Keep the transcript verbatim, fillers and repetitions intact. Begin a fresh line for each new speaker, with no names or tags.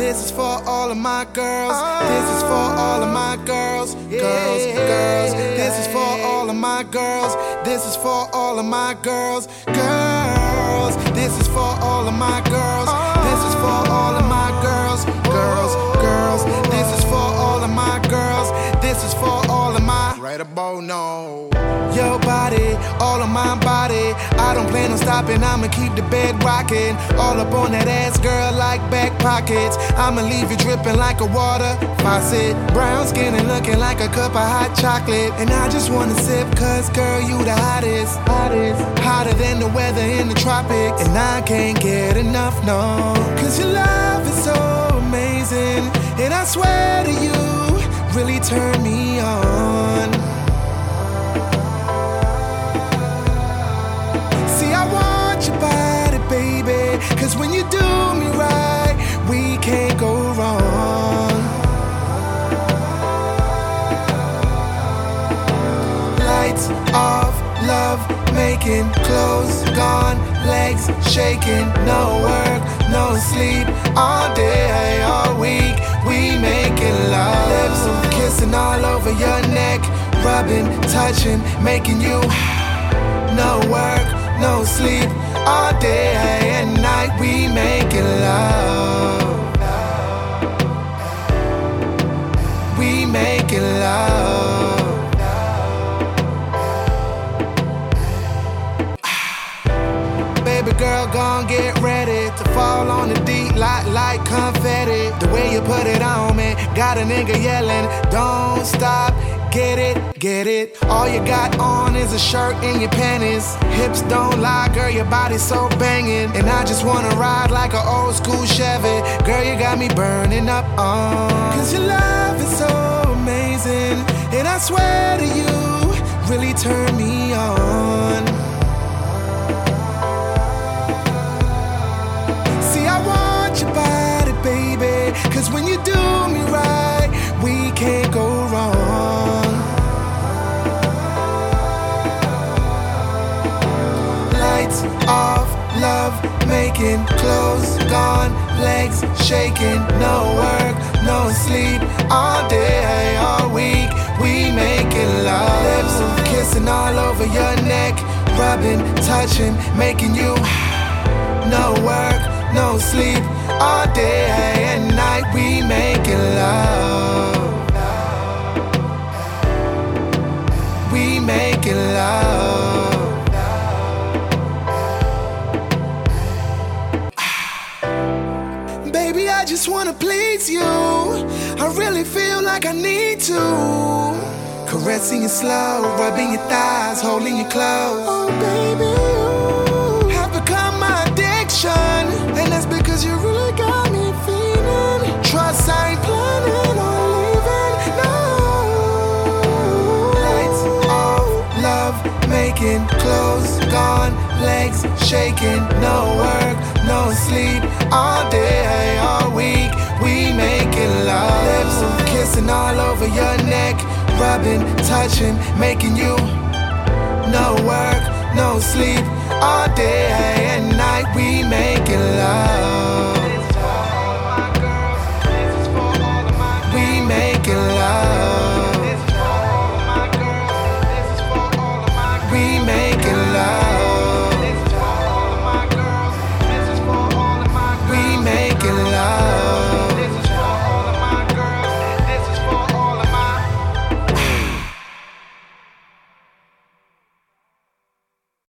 This is for all of my girls. This is for all of my girls. Girls, girls. This is for all of my girls. This is for all of my girls. Girls. This is for all of my girls. This is for all of my girls. Girls, girls. This is for all of my girls. This is for all of my. Right about now. Your body, all of my body. I don't plan on stopping, I'ma keep the bed rocking. All up on that ass, girl, like back pockets. I'ma leave you dripping like a water faucet. Brown skin and looking like a cup of hot chocolate. And I just wanna sip, cause girl, you the hottest, hottest. Hotter than the weather in the tropics. And I can't get enough, no. Cause your love is so amazing. And I swear to you, really turn me on. Cause when you do me right, we can't go wrong. Lights off, love making, clothes gone, legs shaking. No work, no sleep, all day, all week, we making love. Lips kissing all over your neck, rubbing, touching, making you. No work, no sleep, all day and night we making love. We making love. Baby girl, gon' get ready to fall on the deep like, like confetti. The way you put it on me, got a nigga yelling, don't stop. Get it, get it. All you got on is a shirt and your panties. Hips don't lie, girl, your body's so banging. And I just wanna ride like an old school Chevy. Girl, you got me burning up on. Cause your love is so amazing. And I swear to you, really turn me on. See, I want your body, baby. Cause when you do me right, we can't go wrong. Lights off, love making, clothes gone, legs shaking. No work, no sleep, all day, all week, we making love. Lips kissing all over your neck, rubbing, touching, making you. No work, no sleep, all day and night we making love. We making love. Baby, I just wanna please you. I really feel like I need to. Caressing you slow, rubbing your thighs, holding you close. Oh baby, you have become my addiction. And that's because you really got me feeling. Trust I ain't planning on leaving, no. Lights off, love making, clothes gone, legs shaking. No work, no sleep, all day, all week, we making love. Lips kissing all over your neck, rubbing, touching, making you. No work, no sleep, all day and night we making love.